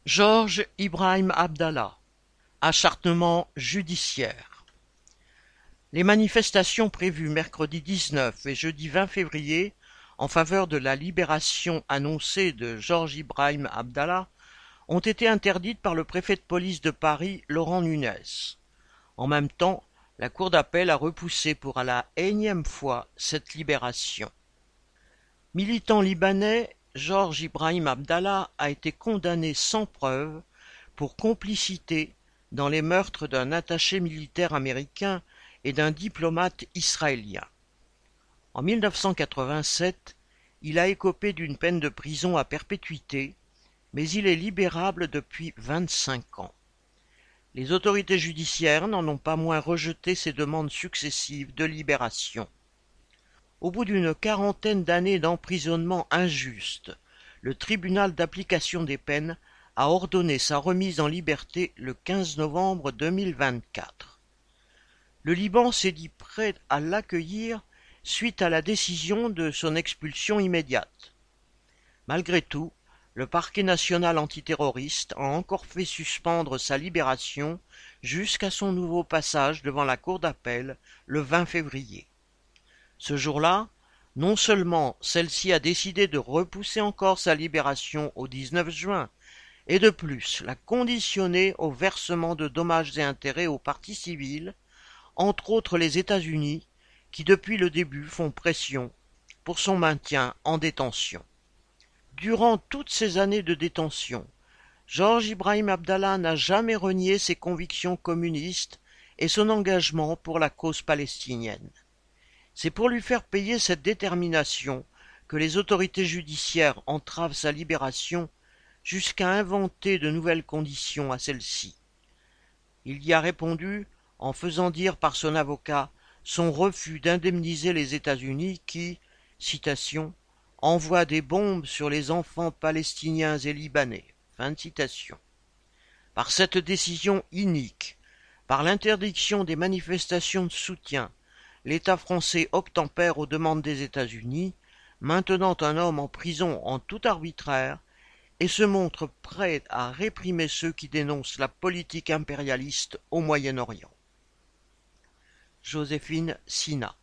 Georges Ibrahim Abdallah, acharnement judiciaire. Les manifestations prévues mercredi 19 et jeudi 20 février en faveur de la libération annoncée de Georges Ibrahim Abdallah ont été interdites par le préfet de police de Paris, Laurent Nunez. En même temps, la cour d'appel a repoussé pour la énième fois cette libération. Militant libanais, Georges Ibrahim Abdallah a été condamné sans preuve pour complicité dans les meurtres d'un attaché militaire américain et d'un diplomate israélien. En 1987, il a écopé d'une peine de prison à perpétuité, mais il est libérable depuis 25 ans. Les autorités judiciaires n'en ont pas moins rejeté ses demandes successives de libération. Au bout d'une quarantaine d'années d'emprisonnement injuste, le tribunal d'application des peines a ordonné sa remise en liberté le 15 novembre 2024. Le Liban s'est dit prêt à l'accueillir suite à la décision de son expulsion immédiate. Malgré tout, le parquet national antiterroriste a encore fait suspendre sa libération jusqu'à son nouveau passage devant la cour d'appel le 20 février. Ce jour-là, non seulement celle-ci a décidé de repousser encore sa libération au 19 juin, et de plus l'a conditionnée au versement de dommages et intérêts aux parties civiles, entre autres les États-Unis, qui depuis le début font pression pour son maintien en détention. Durant toutes ces années de détention, Georges Ibrahim Abdallah n'a jamais renié ses convictions communistes et son engagement pour la cause palestinienne. C'est pour lui faire payer cette détermination que les autorités judiciaires entravent sa libération jusqu'à inventer de nouvelles conditions à celle-ci. Il y a répondu en faisant dire par son avocat son refus d'indemniser les États-Unis qui, citation, envoient des bombes sur les enfants palestiniens et libanais. Fin de citation. Par cette décision inique, par l'interdiction des manifestations de soutien, l'État français obtempère aux demandes des États-Unis, maintenant un homme en prison en tout arbitraire, et se montre prêt à réprimer ceux qui dénoncent la politique impérialiste au Moyen-Orient. Joséphine Sina.